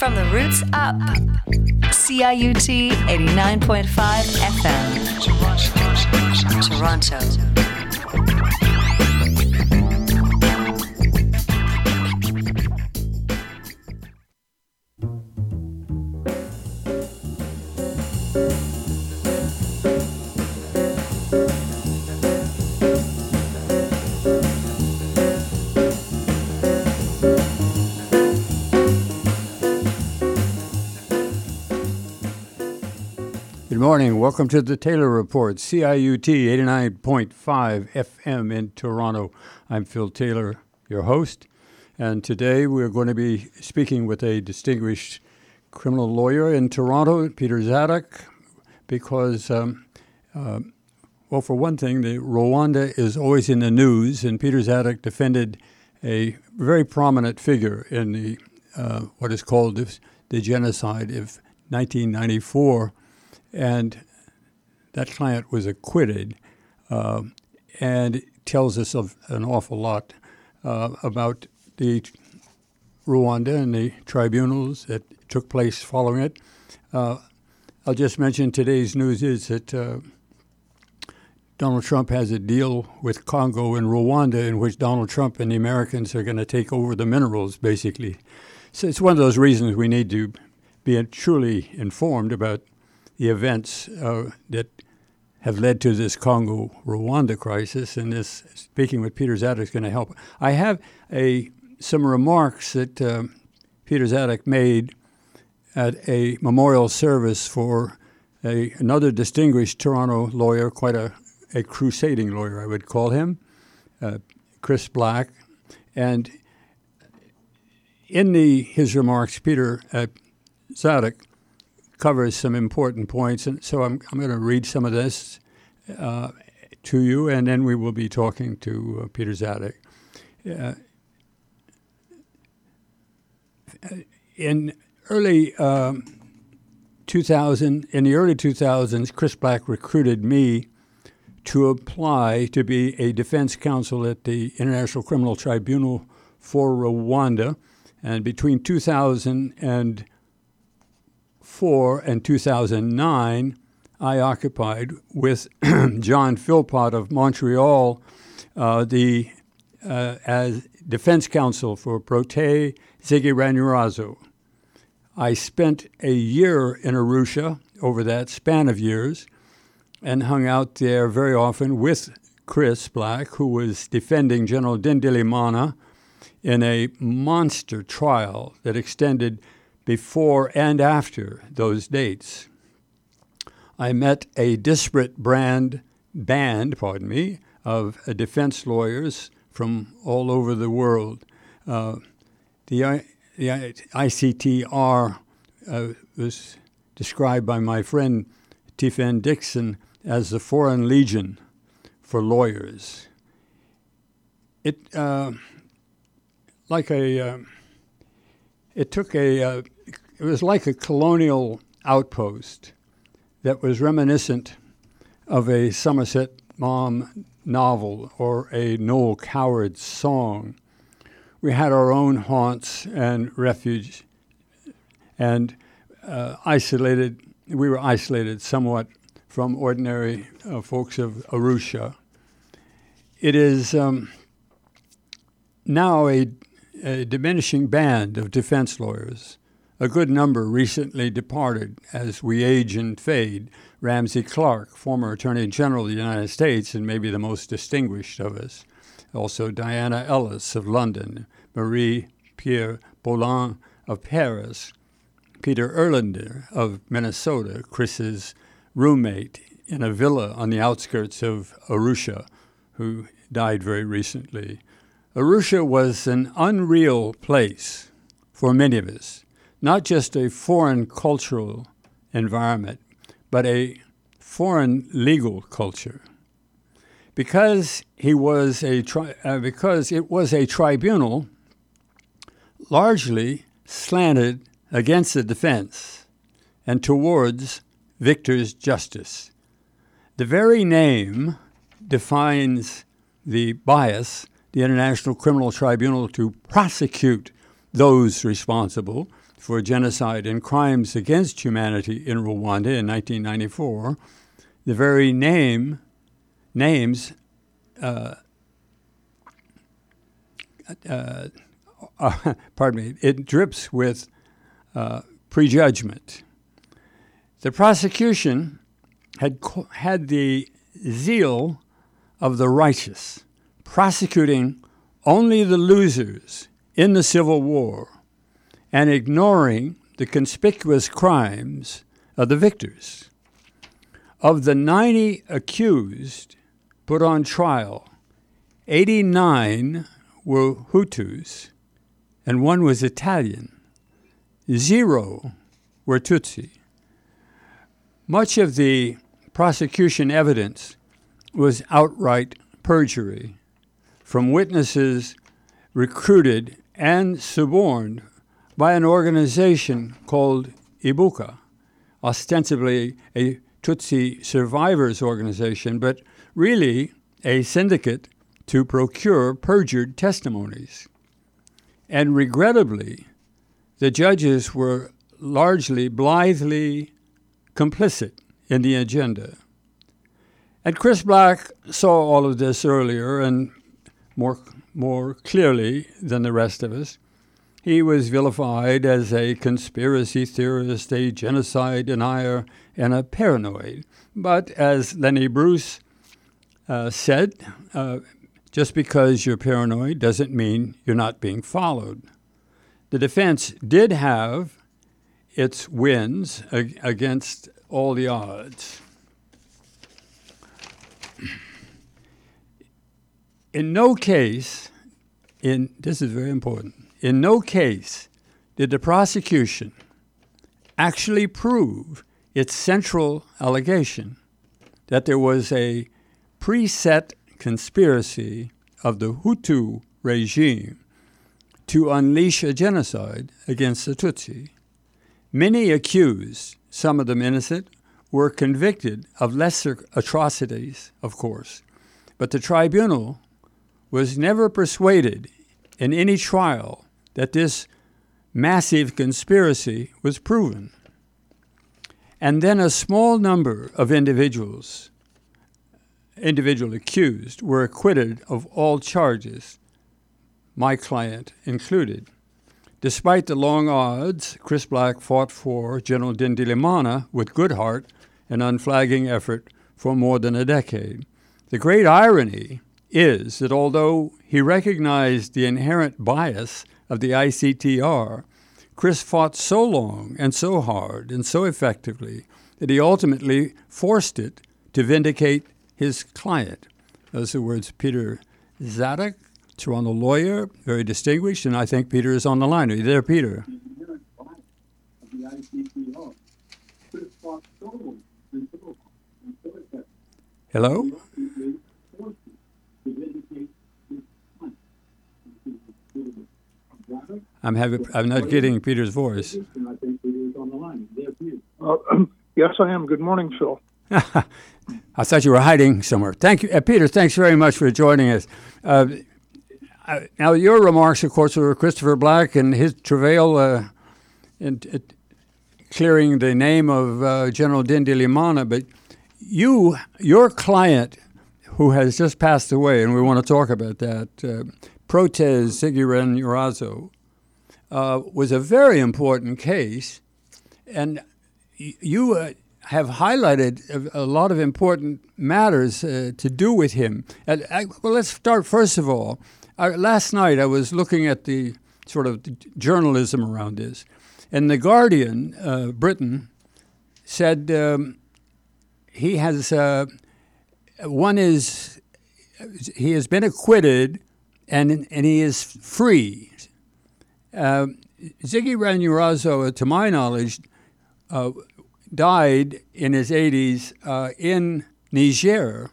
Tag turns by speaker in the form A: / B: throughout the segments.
A: From the roots up. CIUT 89.5 FM. Toronto.
B: Good morning. Welcome to the Taylor Report, CIUT 89.5 FM in Toronto. I'm Phil Taylor, your host, and today we're going to be speaking with a distinguished criminal lawyer in Toronto, Peter Zadok, because, for one thing, Rwanda is always in the news, and Peter Zadok defended a very prominent figure in the what is called the genocide of 1994. And that client was acquitted, and it tells us of an awful lot about the Rwanda and the tribunals that took place following it. I'll just mention today's news is that Donald Trump has a deal with Congo and Rwanda in which Donald Trump and the Americans are going to take over the minerals, basically. So it's one of those reasons we need to be truly informed about the events that have led to this Congo-Rwanda crisis, and this speaking with Peter Zadok is going to help. I have some remarks that Peter Zadok made at a memorial service for another distinguished Toronto lawyer, quite a crusading lawyer, I would call him, Chris Black. And in his remarks, Peter Zadok covers some important points, and so I'm going to read some of this to you, and then we will be talking to Peter Zadok. In early 2000s, Chris Black recruited me to apply to be a defense counsel at the International Criminal Tribunal for Rwanda, and between 2004 and 2009, I occupied with John Philpott of Montreal as defense counsel for Protais Ziggy-Ranyurazo. I spent a year in Arusha over that span of years and hung out there very often with Chris Black, who was defending General Dindilimana in a monster trial that extended before and after those dates. I met a disparate band of defense lawyers from all over the world. The ICTR was described by my friend Tiffen Dixon as the Foreign Legion for lawyers. It was like a colonial outpost that was reminiscent of a Somerset Maugham novel or a Noel Coward song. We had our own haunts and refuge, and we were isolated somewhat from ordinary folks of Arusha. It is now a diminishing band of defense lawyers. A good number recently departed as we age and fade. Ramsey Clark, former Attorney General of the United States and maybe the most distinguished of us. Also Diana Ellis of London, Marie-Pierre Boulin of Paris, Peter Erlander of Minnesota, Chris's roommate in a villa on the outskirts of Arusha, who died very recently. Arusha was an unreal place for many of us, not just a foreign cultural environment, but a foreign legal culture. Because it was a tribunal largely slanted against the defense and towards victor's justice. The very name defines the bias, the International Criminal Tribunal, to prosecute those responsible for genocide and crimes against humanity in Rwanda in 1994, the very names, it drips with prejudgment. The prosecution had the zeal of the righteous, prosecuting only the losers in the Civil War and ignoring the conspicuous crimes of the victors. Of the 90 accused put on trial, 89 were Hutus and 1 was Italian. 0 were Tutsi. Much of the prosecution evidence was outright perjury from witnesses recruited and suborned by an organization called Ibuka, ostensibly a Tutsi survivors organization, but really a syndicate to procure perjured testimonies. And regrettably, the judges were largely blithely complicit in the agenda. And Chris Black saw all of this earlier and more clearly than the rest of us. He was vilified as a conspiracy theorist, a genocide denier, and a paranoid. But as Lenny Bruce said, just because you're paranoid doesn't mean you're not being followed. The defense did have its wins against all the odds. In no case, this is very important, in no case did the prosecution actually prove its central allegation that there was a preset conspiracy of the Hutu regime to unleash a genocide against the Tutsi. Many accused, some of them innocent, were convicted of lesser atrocities, of course, but the tribunal was never persuaded in any trial that this massive conspiracy was proven. And then a small number of individual accused were acquitted of all charges, my client included. Despite the long odds, Chris Black fought for General Dindilimana with good heart and unflagging effort for more than a decade. The great irony is that although he recognized the inherent bias of the ICTR, Chris fought so long and so hard and so effectively that he ultimately forced it to vindicate his client. Those are the words Peter Zadok, Toronto lawyer, very distinguished, and I think Peter is on the line. Are you there, Peter? Hello? I'm not getting Peter's voice.
C: Yes, I am. Good morning, Phil.
B: I thought you were hiding somewhere. Thank you, Peter. Thanks very much for joining us. Now, your remarks, of course, were Christopher Black and his travail in clearing the name of General Dindilimana, but your client, who has just passed away, and we want to talk about that, Protez Ziggy-Renurazo, was a very important case, and you have highlighted a lot of important matters to do with him. Well, let's start first of all. Last night I was looking at the sort of journalism around this, and The Guardian, Britain, said he has has been acquitted and he is free. Ziggy-Renurazo, to my knowledge, died in his 80s in Niger.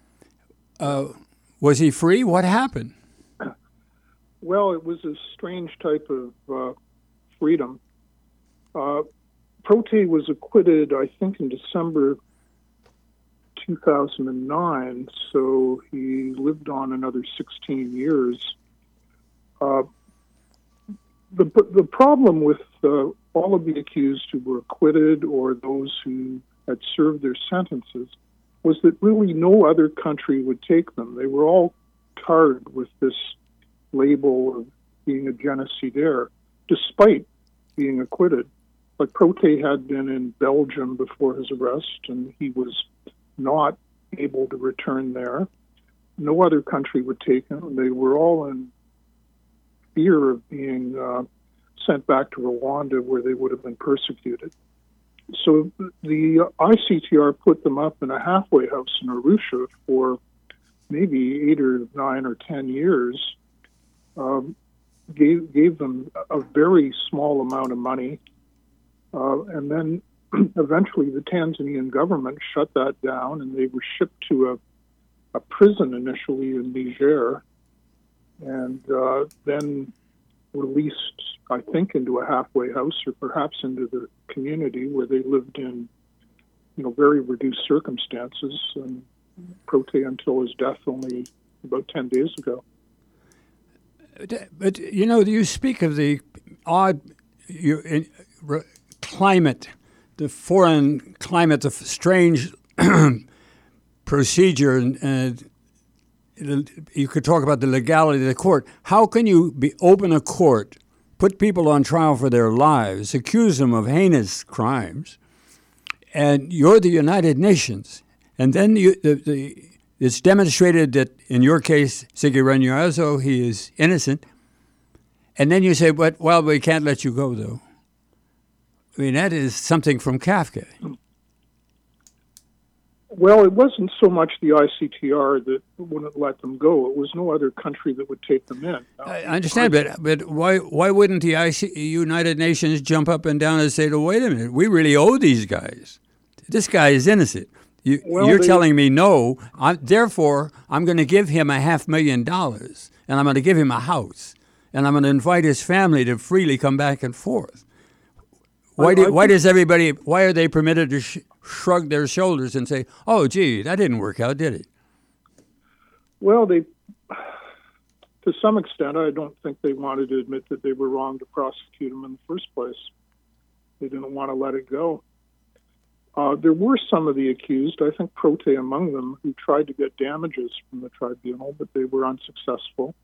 B: Was he free? What happened?
C: Well, it was a strange type of freedom. Prote was acquitted, I think, in December 2009, so he lived on another 16 years. The problem with all of the accused who were acquitted or those who had served their sentences was that really no other country would take them. They were all tarred with this label of being a genocidaire, despite being acquitted. But Protais had been in Belgium before his arrest, and he was not able to return there. No other country would take him. They were all in fear of being sent back to Rwanda, where they would have been persecuted. So the ICTR put them up in a halfway house in Arusha for maybe 8 or 9 or 10 years, gave them a very small amount of money, and then eventually the Tanzanian government shut that down, and they were shipped to a prison initially in Niger, and then released, I think, into a halfway house or perhaps into the community where they lived in, very reduced circumstances. And Protais until his death only about 10 days ago.
B: But, you speak of the odd climate, the foreign climate, the strange procedure, and you could talk about the legality of the court. How can you open a court, put people on trial for their lives, accuse them of heinous crimes, and you're the United Nations, and then it's demonstrated that, in your case, Ziggy Ranyarazo, he is innocent, and then you say, well, we can't let you go, though. I mean, that is something from Kafka.
C: Well, it wasn't so much the ICTR that wouldn't let them go. It was no other country that would take them in.
B: I understand, but why wouldn't the United Nations jump up and down and say, wait a minute, we really owe these guys. This guy is innocent. You're telling me no, therefore I'm going to give him $500,000, and I'm going to give him a house, and I'm going to invite his family to freely come back and forth. Why are they permitted to shrug their shoulders and say, oh, gee, that didn't work out, did it?
C: Well, to some extent, I don't think they wanted to admit that they were wrong to prosecute him in the first place. They didn't want to let it go. There were some of the accused, I think Protais among them, who tried to get damages from the tribunal, but they were unsuccessful.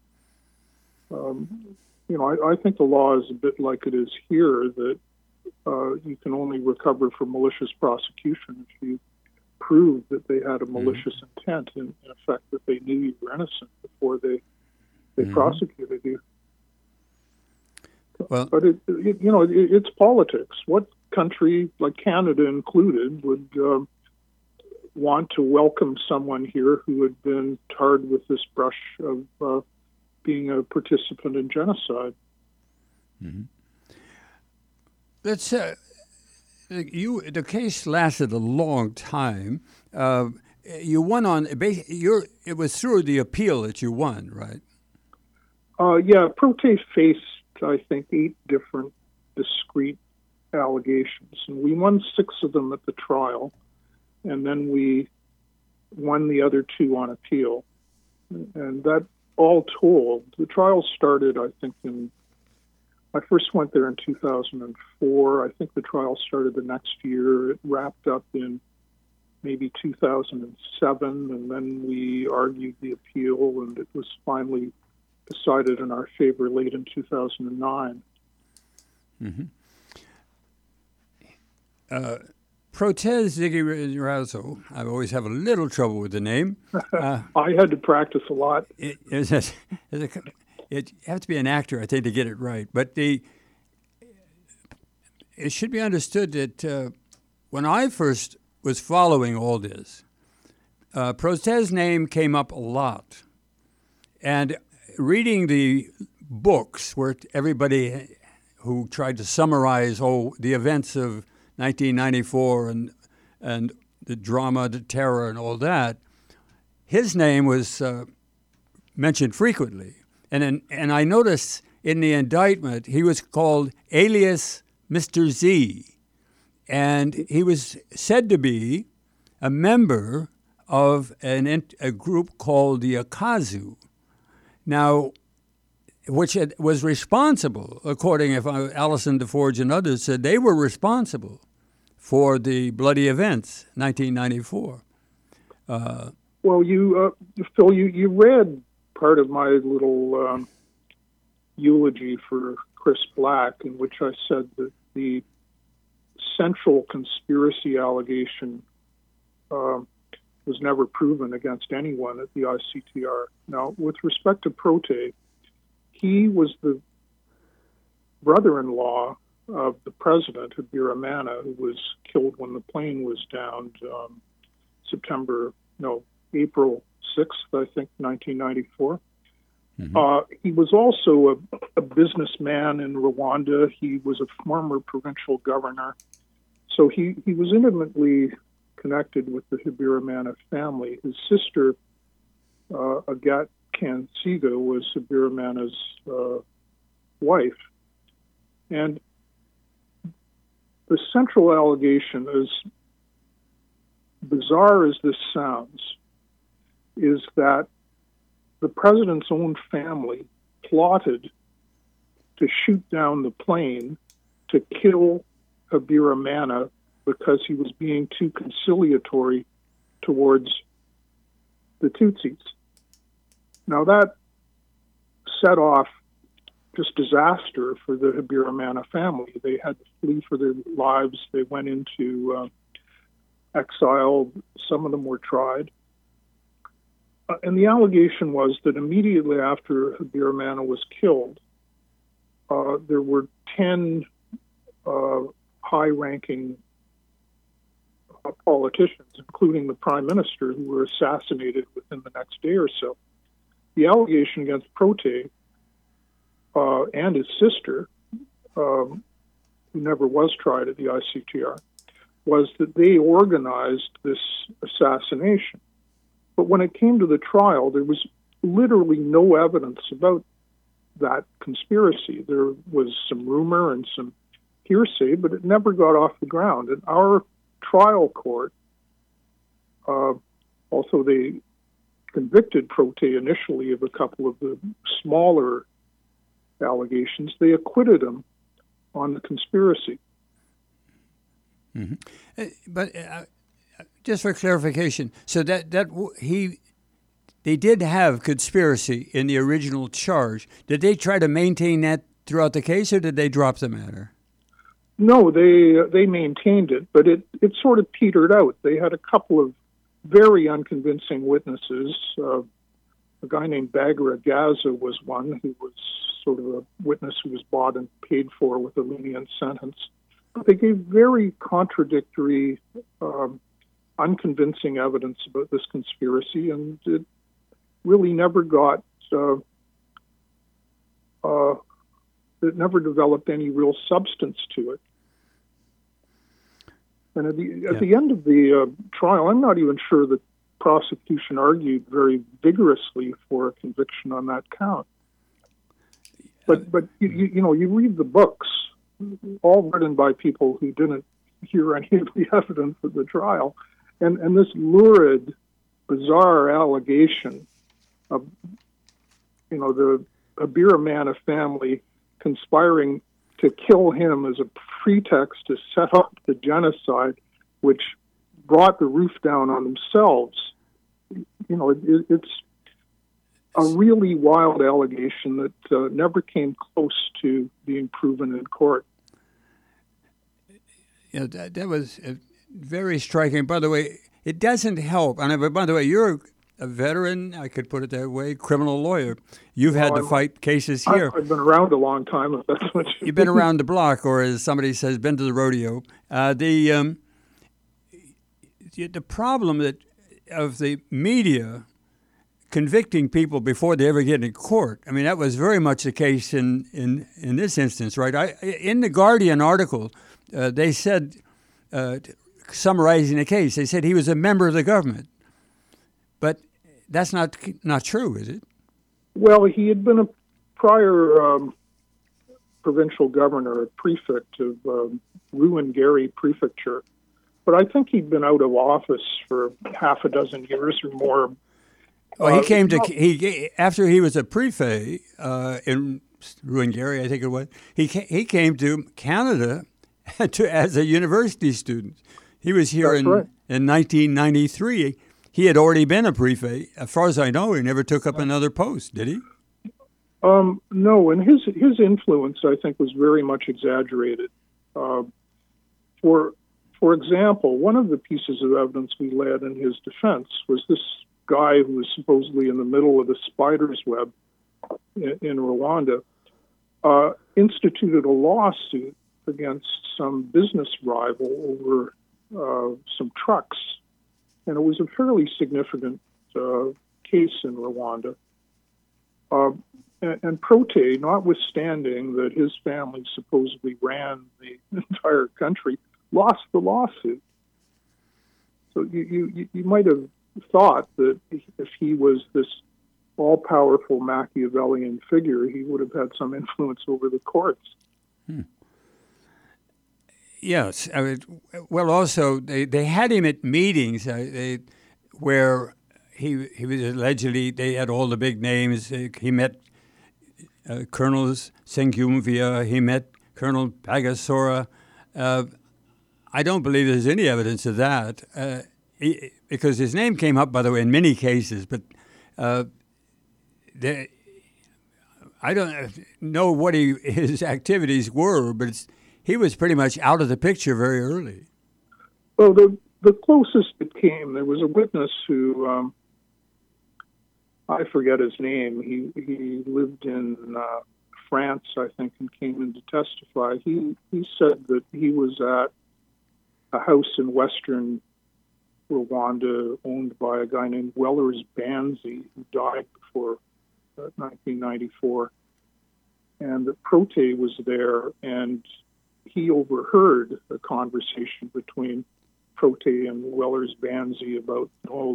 C: I think the law is a bit like it is here, that you can only recover for malicious prosecution if you prove that they had a malicious intent, in effect that they knew you were innocent before they prosecuted you.
B: Well,
C: but it's politics. What country, like Canada included, would want to welcome someone here who had been tarred with this brush of being a participant in genocide?
B: Mm-hmm. Let's the case lasted a long time. You won it was through the appeal that you won, right?
C: Yeah, Protais faced, I think, 8 different discrete allegations, and we won 6 of them at the trial, and then we won the other 2 on appeal. And that all told, the trial started, I think, I first went there in 2004. I think the trial started the next year. It wrapped up in maybe 2007, and then we argued the appeal, and it was finally decided in our favor late in 2009.
B: Mm-hmm. Protais Ziggy Ranyarazo, I always have a little trouble with the name.
C: I had to practice a lot.
B: You have to be an actor, I think, to get it right. But it should be understood that when I first was following all this, Protais' name came up a lot. And reading the books where everybody who tried to summarize the events of 1994 and the drama, the terror, and all that, his name was mentioned frequently. And I noticed in the indictment he was called alias Mr. Z, and he was said to be a member of a group called the Akazu. Now, which was responsible, according to Allison DeForge and others, said they were responsible for the bloody events, 1994.
C: Well, Phil, you read part of my little eulogy for Chris Black, in which I said that the central conspiracy allegation was never proven against anyone at the ICTR. Now, with respect to Prote, he was the brother-in-law of the president, Habir Amana, who was killed when the plane was downed April 6th, I think, 1994. Mm-hmm. He was also a businessman in Rwanda. He was a former provincial governor. So he was intimately connected with the Habir Amana family. His sister, Agathe Kansiga, was Habir Amana's wife. And the central allegation, as bizarre as this sounds, is that the president's own family plotted to shoot down the plane to kill Habir Amana because he was being too conciliatory towards the Tutsis. Now that set off just disaster for the Habir Amana family. They had to flee for their lives. They went into exile. Some of them were tried. And the allegation was that immediately after Habir Amana was killed, there were 10 high-ranking politicians, including the prime minister, who were assassinated within the next day or so. The allegation against Prote and his sister, who never was tried at the ICTR, was that they organized this assassination. But when it came to the trial, there was literally no evidence about that conspiracy. There was some rumor and some hearsay, but it never got off the ground. And our trial court, also they convicted Prote initially of a couple of the smaller allegations. They acquitted him on the conspiracy.
B: Mm-hmm. But just for clarification, so they did have conspiracy in the original charge. Did they try to maintain that throughout the case, or did they drop the matter?
C: No, they maintained it, but it sort of petered out. They had a couple of very unconvincing witnesses. A guy named Bagara Gaza was one, who was sort of a witness who was bought and paid for with a lenient sentence. But they gave very contradictory, unconvincing evidence about this conspiracy, and it really never got, it never developed any real substance to it. And at the end of the trial, I'm not even sure the prosecution argued very vigorously for a conviction on that count. But you read the books, all written by people who didn't hear any of the evidence of the trial, and this lurid, bizarre allegation of, the Habir Amana family conspiring to kill him as a pretext to set up the genocide, which brought the roof down on themselves. It's a really wild allegation that never came close to being proven in court.
B: Yeah, that was very striking. By the way, it doesn't help. And by the way, you're a veteran, I could put it that way, criminal lawyer. You've had to fight cases here.
C: I've been around a long time, if that's what
B: You've been around the block, or as somebody says, been to the rodeo. The problem of the media convicting people before they ever get in court, I mean, that was very much the case in this instance, right? In the Guardian article, they said, summarizing the case, they said he was a member of the government. But that's not true, is it?
C: Well, he had been a prior provincial governor, a prefect of Ruan-Gary Prefecture. But I think he'd been out of office for half a dozen years or more.
B: Well, after he was a prefect in Ruangeri, I think it was. He came to Canada as a university student. He was here in 1993. He had already been a prefect. As far as I know, he never took up another post, did he?
C: No, and his influence, I think, was very much exaggerated. For example, one of the pieces of evidence we led in his defense was this guy who was supposedly in the middle of the spider's web in Rwanda, instituted a lawsuit against some business rival over some trucks. And it was a fairly significant case in Rwanda. And Protais, notwithstanding that his family supposedly ran the entire country, lost the lawsuit. So you might have thought that if he was this all-powerful Machiavellian figure, he would have had some influence over the courts.
B: Yes. Well, also, they had him at meetings where he was allegedly, they had all the big names. He met Colonel Sengyumvia. He met Colonel Pagasora. I don't believe there's any evidence of that, because his name came up, by the way, in many cases, but I don't know what his activities were, but he was pretty much out of the picture very early.
C: Well, the closest it came, there was a witness who, I forget his name. He lived in France, I think, and came in to testify. He said that he was at a house in western Rwanda owned by a guy named Wellers Banzi, who died before 1994. And that Protais was there, and he overheard a conversation between Protais and Wellers Banzi about,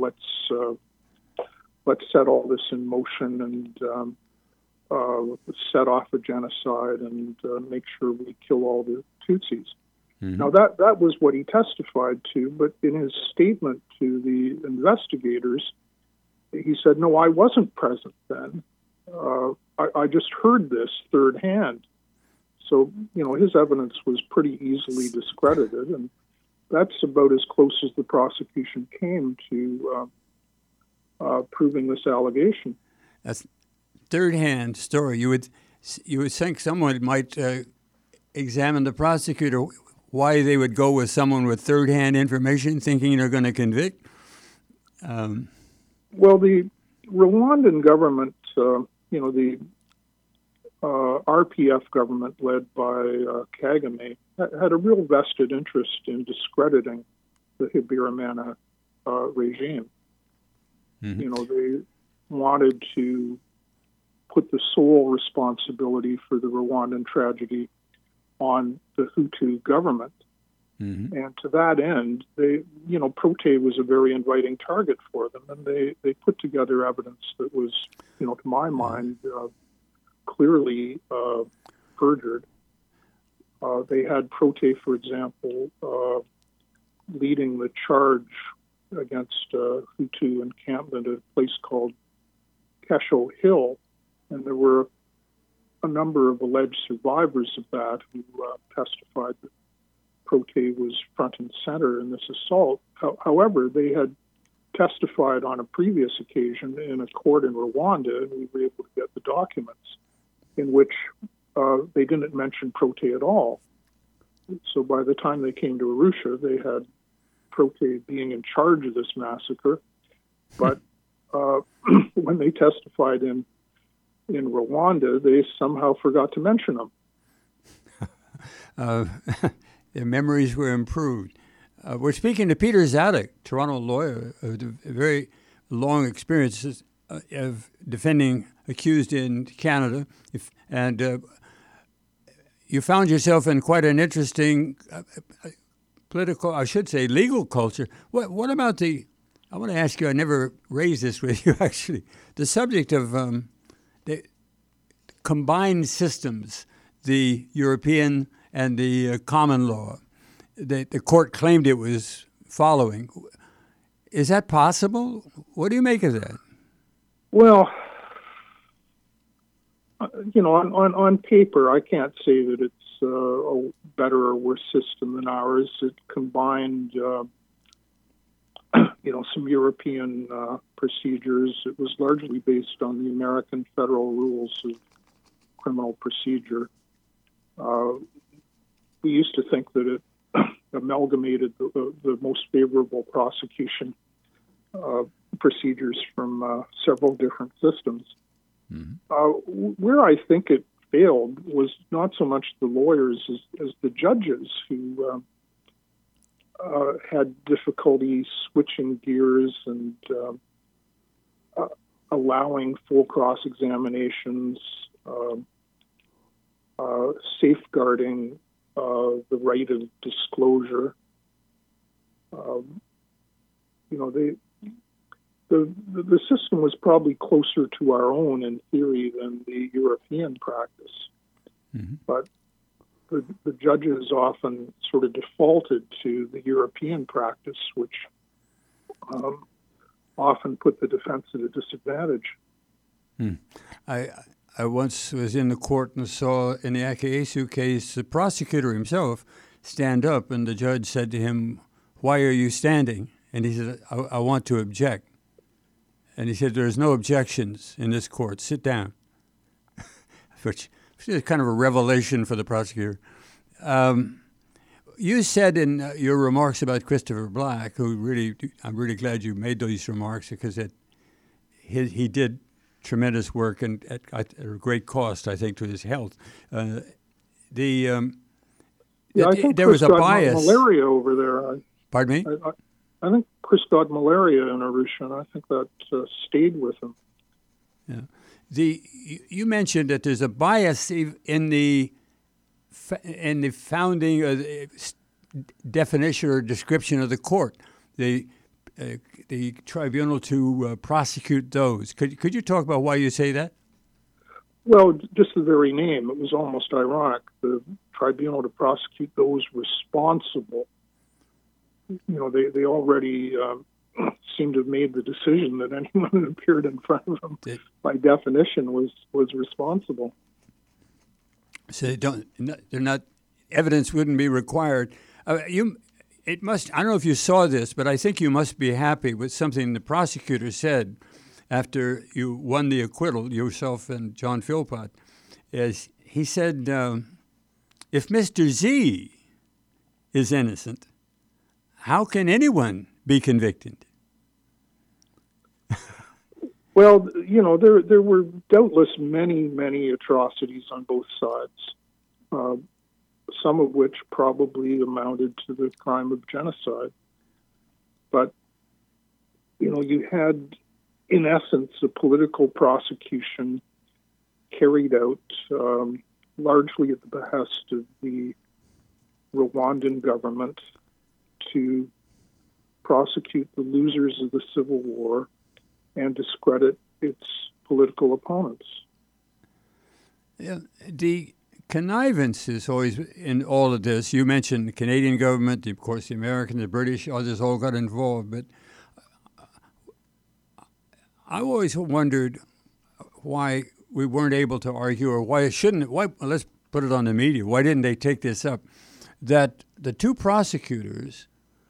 C: let's set all this in motion and set off a genocide and make sure we kill all the Tutsis. Mm-hmm. Now, that was what he testified to, but in his statement to the investigators, he said, no, I wasn't present then. I just heard this third hand. So, his evidence was pretty easily discredited, and that's about as close as the prosecution came to proving this allegation.
B: That's third-hand story. You would think someone might examine the prosecutor why they would go with someone with third-hand information, thinking they're going to convict.
C: Well, the Rwandan government, the RPF government led by Kagame, had a real vested interest in discrediting the Habyarimana regime. Mm-hmm. They wanted to put the sole responsibility for the Rwandan tragedy on the Hutu government. Mm-hmm. And to that end, Protais was a very inviting target for them, and they put together evidence that was, to my mind, clearly perjured. They had Protais, for example, leading the charge against Hutu encampment at a place called Kesho Hill, and there were a number of alleged survivors of that who testified that Protais was front and center in this assault. However, they had testified on a previous occasion in a court in Rwanda, and we were able to get the documents in which they didn't mention Protais at all. So by the time they came to Arusha, they had Protais being in charge of this massacre. But when they testified in Rwanda, they somehow forgot to mention him.
B: Their memories were improved. We're speaking to Peter Zadok, Toronto lawyer, with a very long experience of defending accused in Canada. And you found yourself in quite an interesting legal culture. What about I want to ask you, I never raised this with you actually, the subject of the combined systems, the European and the common law that the court claimed it was following. Is that possible? What do you make of that?
C: Well, on paper, I can't say that it's a better or worse system than ours. It combined, some European procedures. It was largely based on the American federal rules of criminal procedure. We used to think that it amalgamated the most favorable prosecution procedures from several different systems. Mm-hmm. Where I think it failed was not so much the lawyers as the judges who had difficulty switching gears and allowing full cross-examinations, safeguarding the right of disclosure. The system was probably closer to our own in theory than the European practice. Mm-hmm. But the judges often sort of defaulted to the European practice, which often put the defense at a disadvantage.
B: I once was in the court and saw in the Akayesu case the prosecutor himself stand up, and the judge said to him, "Why are you standing?" And he said, I want to object. And he said, "There's no objections in this court. Sit down." Which is kind of a revelation for the prosecutor. You said in your remarks about Christopher Black, I'm really glad you made these remarks because he did tremendous work and at a great cost, I think, to his health.
C: I think
B: there was a bias.
C: Malaria over there.
B: Pardon me?
C: I think Chris got malaria in Arusha, and I think that stayed with him.
B: Yeah. You mentioned that there's a bias in the founding definition or description of the court, the tribunal to prosecute those. Could you talk about why you say that?
C: Well, just the very name. It was almost ironic. The tribunal to prosecute those responsible. They already seemed to have made the decision that anyone who appeared in front of them, by definition, was responsible.
B: So they're not. Evidence wouldn't be required. It must. I don't know if you saw this, but I think you must be happy with something the prosecutor said after you won the acquittal, yourself and John Philpott. Is he said, if Mr. Z is innocent, how can anyone be convicted?
C: Well, there were doubtless many atrocities on both sides, some of which probably amounted to the crime of genocide. But, you had, in essence, a political prosecution carried out largely at the behest of the Rwandan government to prosecute the losers of the Civil War and discredit its political opponents.
B: Yeah, the connivance is always in all of this. You mentioned the Canadian government, of course the American, the British, others all got involved. But I always wondered why we weren't able to argue, or why let's put it on the media, why didn't they take this up? That the two prosecutors,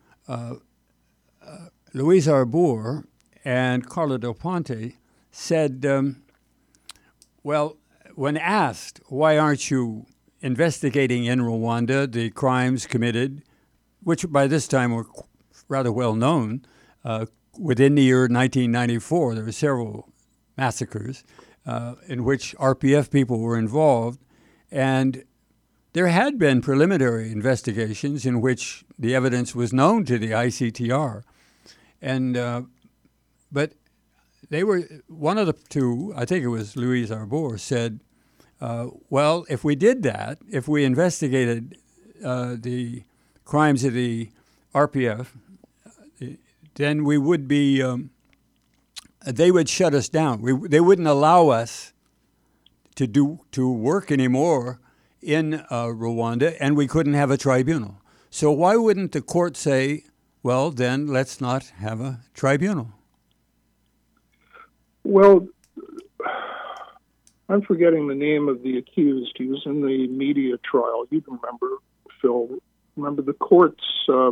B: Louise Arbour and Carla Del Ponte, said, well, when asked, why aren't you investigating in Rwanda the crimes committed, which by this time were rather well known, within the year 1994, there were several massacres in which RPF people were involved, and there had been preliminary investigations in which the evidence was known to the ICTR, and but they were, one of the two, I think it was Louise Arbour, said, well, if we did that, if we investigated the crimes of the RPF, then we would be, they would shut us down. They wouldn't allow us to work anymore in Rwanda, and we couldn't have a tribunal. So why wouldn't the court say, well, then let's not have a tribunal?
C: Well, I'm forgetting the name of the accused. He was in the media trial. You can remember, Phil. Remember, the courts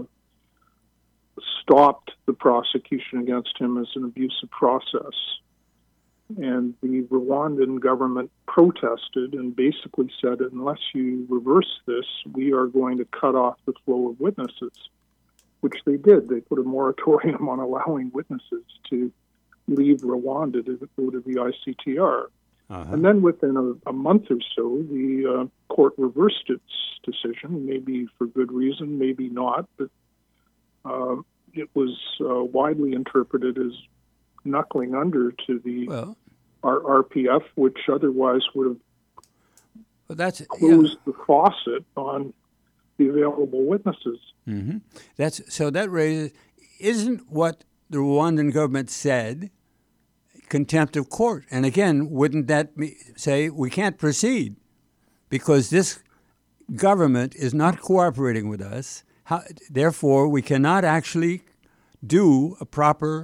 C: stopped the prosecution against him as an abusive process. And the Rwandan government protested and basically said, unless you reverse this, we are going to cut off the flow of witnesses, which they did. They put a moratorium on allowing witnesses to leave Rwanda to go to the ICTR. And then within a month or so, the court reversed its decision, maybe for good reason, maybe not, but it was widely interpreted as knuckling under to the RPF, which otherwise would have closed the faucet on the available witnesses.
B: Mm-hmm. That raises, isn't what the Rwandan government said contempt of court? And again, wouldn't that say we can't proceed because this government is not cooperating with us? Therefore, we cannot actually do a proper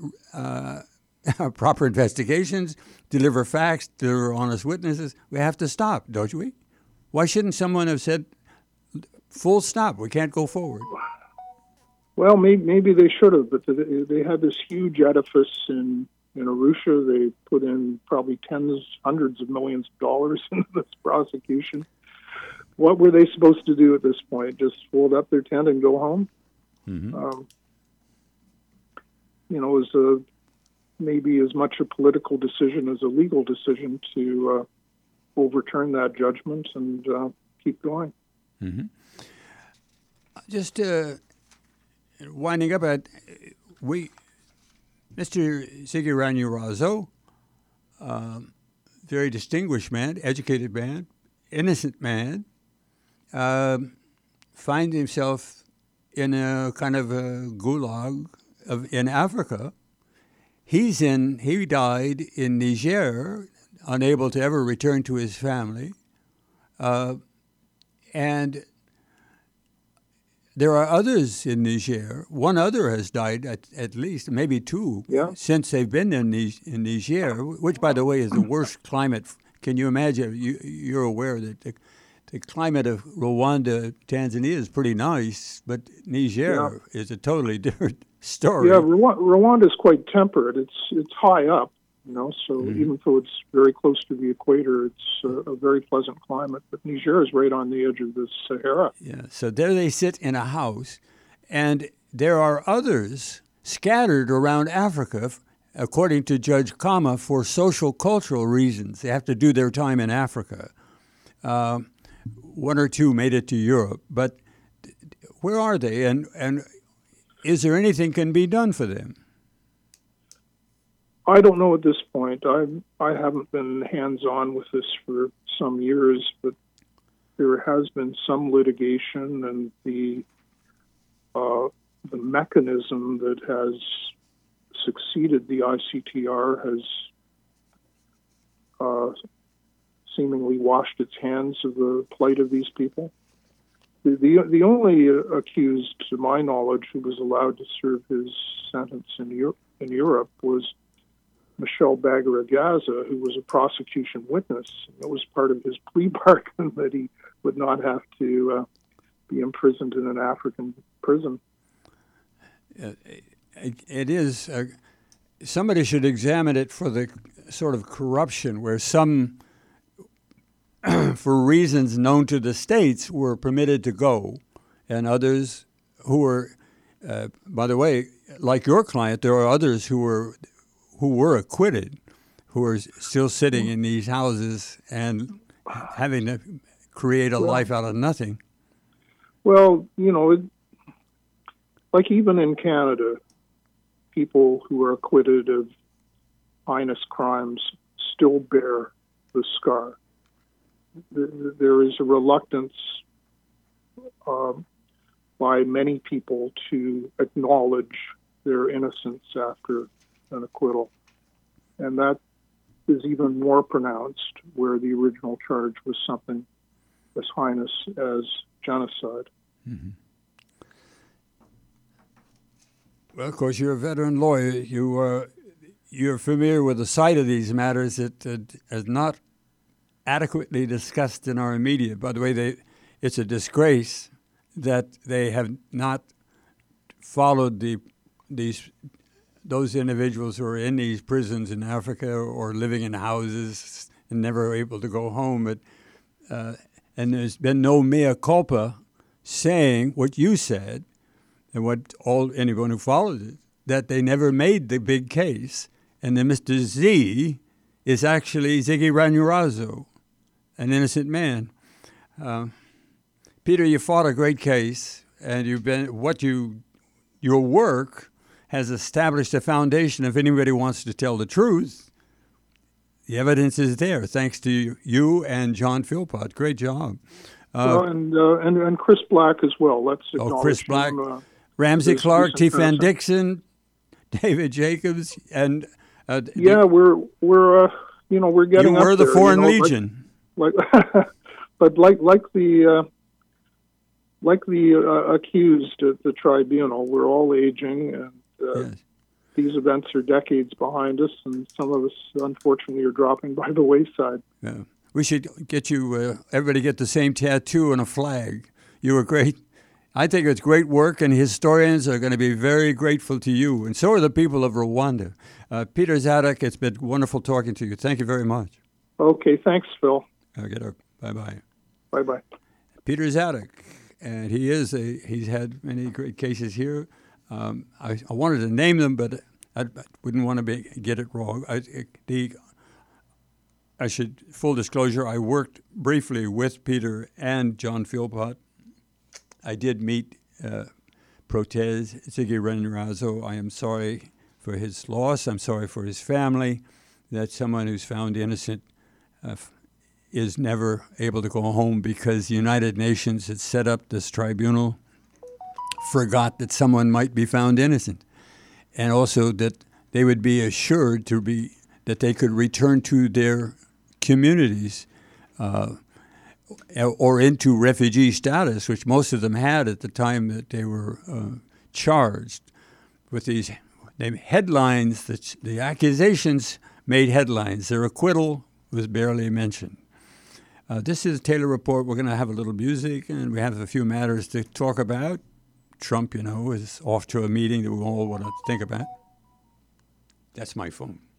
B: investigations, deliver facts, deliver honest witnesses. We have to stop, don't we? Why shouldn't someone have said, full stop, we can't go forward?
C: Well, maybe they should have, but they had this huge edifice in Arusha. They put in probably hundreds of millions of dollars into this prosecution. What were they supposed to do at this point? Just fold up their tent and go home? Mm-hmm. It was maybe as much a political decision as a legal decision to overturn that judgment and keep going.
B: Mm-hmm. Just winding up, Mr. Ziggy Ranyurazo, very distinguished man, educated man, innocent man, finds himself in a kind of a gulag in Africa. He died in Niger, unable to ever return to his family, and there are others in Niger. One other has died, at least, maybe two, since they've been in Niger, which, by the way, is the worst climate. Can you imagine? You're aware that the climate of Rwanda, Tanzania is pretty nice, but Niger is a totally different story.
C: Yeah, Rwanda is quite temperate. It's high up, so even though it's very close to the equator, it's a very pleasant climate. But Niger is right on the edge of the Sahara.
B: Yeah, so there they sit in a house, and there are others scattered around Africa, according to Judge Kama, for social cultural reasons. They have to do their time in Africa. One or two made it to Europe, but where are they? And is there anything can be done for them?
C: I don't know at this point. I haven't been hands-on with this for some years, but there has been some litigation, and the mechanism that has succeeded the ICTR has seemingly washed its hands of the plight of these people. The only accused, to my knowledge, who was allowed to serve his sentence in Europe was Michel Bagaragaza, who was a prosecution witness. It was part of his plea bargain that he would not have to be imprisoned in an African prison.
B: It is. Somebody should examine it for the sort of corruption where some, for reasons known to the states, were permitted to go, and others who were, by the way, like your client, there are others who were acquitted, who are still sitting in these houses and having to create a life out of nothing.
C: Well, like even in Canada, people who are acquitted of heinous crimes still bear the scar. There is a reluctance by many people to acknowledge their innocence after an acquittal. And that is even more pronounced where the original charge was something as heinous as genocide.
B: Mm-hmm. Well, of course, you're a veteran lawyer. you're familiar with the side of these matters. It is not adequately discussed in our media. By the way, it's a disgrace that they have not followed those individuals who are in these prisons in Africa or living in houses and never able to go home. And there's been no mea culpa saying what you said and what anyone who followed it, that they never made the big case. And then Mr. Z is actually Ziggy Ranurazo, an innocent man. Peter, you fought a great case, and your work has established a foundation. If anybody wants to tell the truth, the evidence is there, thanks to you and John Philpott. Great job.
C: And Chris Black as well. Let's acknowledge
B: Chris Black,
C: him,
B: Ramsey Clark, T. Fan Dixon, David Jacobs, and
C: we're getting.
B: You
C: up
B: were the
C: there,
B: Foreign Legion,
C: but like the accused at the tribunal, we're all aging, and
B: yes.
C: These events are decades behind us, and some of us, unfortunately, are dropping by the wayside.
B: Yeah. We should get you, everybody get the same tattoo and a flag. You were great. I think it's great work, and historians are going to be very grateful to you, and so are the people of Rwanda. Peter Zadok, it's been wonderful talking to you. Thank you very much.
C: Okay, thanks, Phil.
B: Bye-bye.
C: Bye-bye.
B: Peter Zadok, and he's had many great cases here. I wanted to name them, but I wouldn't want to get it wrong. Full disclosure, I worked briefly with Peter and John Philpott. I did meet Protez Ziggy Ranurazo. I am sorry for his loss. I'm sorry for his family. That someone who's found innocent is never able to go home because the United Nations had set up this tribunal, forgot that someone might be found innocent, and also that they would be assured that they could return to their communities or into refugee status, which most of them had at the time that they were charged with these headlines. The accusations made headlines. Their acquittal was barely mentioned. This is Taylor Report. We're going to have a little music, and we have a few matters to talk about. Trump, is off to a meeting that we all want to think about. That's my phone.